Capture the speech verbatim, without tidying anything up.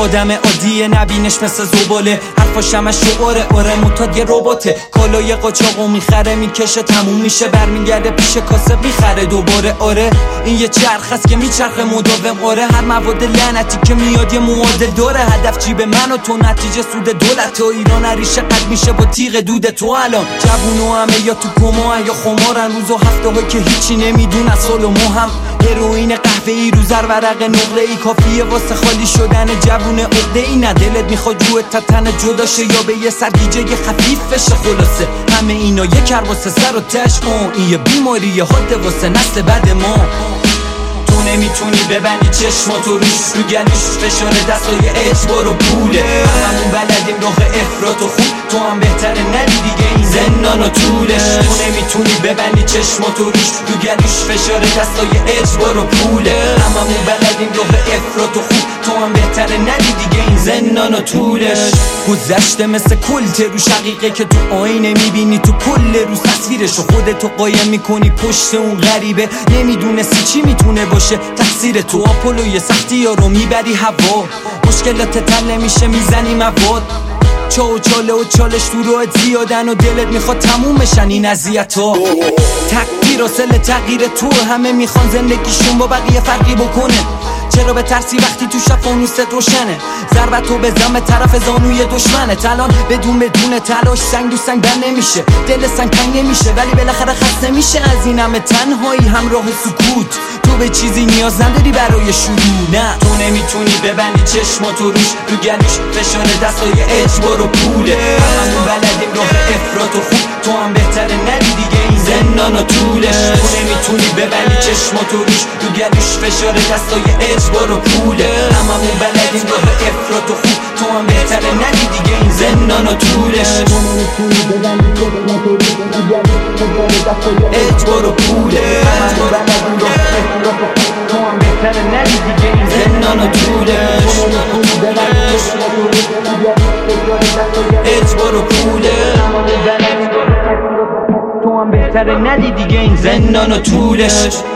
آدم عادیه نبینش مثل زباله، حرفاش همه شعاره، آره معتاد یه رباته، کالای قاچاقو میخره میکشه تموم میشه برمیگرده پیش کاسب میخره دوباره. آره این یه چرخ هست که میچرخه مداوم، آره هر مواد لعنتی که میاد یه معادل داره، هدف جیب من و تو نتیجه سود دولت و ایران ریشه قد میشه با تیغ دود تو. الان جوونو همه یا تو کما یا خمارن، روز و هفته های که هیچی نمیدون از سال و ماه هم هروئین قهوه ای رو زر ورق نقله ای کافیه واسه خالی شدن جوون عقده ای. نه دلت میخواد روی تتن جدا شه یا به یه سرگیجه خفیف بشه، خلاصه همه اینا یه کر واسه سر و تشم، این یه بیماری یه حاده واسه نسل بعد ما. تو نمیتونی ببندی چشماتو روش، رو گلوش فشار دستای اجبار و پوله، هممون بلدیم راه افراط و خوب، تو هم بهتره ندی دیگه این زندان و طولش. تو نمیتونی ببندی چشماتو روش، رو گلوش فشار دستای اجبار و پوله، هممون بلدیم راه افراط و خوب، تو هم بهتره ندی دیگه این زندان و طولش. گذشته مثل کلته رو شقیقه که تو آینه میبینی تو کل روز تصویرشو، خودتو قایم میکنی پشت اون غریبه، نمیدونستی چی میتونه باشه تقصیر تو. آپولوی سختی ها رو میبری هوا، مشکلات تل نمیشه میزنی مواد، چا و چاله و چالش تو روت زیادن و دلت میخواد تموم بشن این اذیت ها. تقدیر اصل تغییر تو، همه میخوان زندگیشون با بقیه فرقی بکنه، چرا به ترسی وقتی تو شب فانوست روشنه، ضربتو بزن به طرف زانوی دشمنه، الان بدون بدون تلاش سنگ دو سنگ بر نمیشه، دل سنگ تنگ نمیشه ولی بالاخره خسته میشه از این همه تنهایی همراه سکوت. تو به چیزی نیاز نداری برای شروع، نه تو نمیتونی ببندی چشماتو روش، رو گلوش فشار دستای اجبار و پوله، هممون بلدیم راه افراط و خوب، تو هم بهتره ندی دیگه این زندان و طولش. تو نمیتونی ببندی چشماتو روش، رو گلوش فشار دستای اجبار و پوله، هممون بلدیم راه افراط و خوب، تو هم بهتره ندی دیگه این زندان و طولش. اجبار و پوله، هممون بلدیم راه افراط و خوب، تو هم بهتره ندی دیگه این زندان و طولش. اجبار و پوله، تو هم بهتره ندی دیگه این زندان و طولش.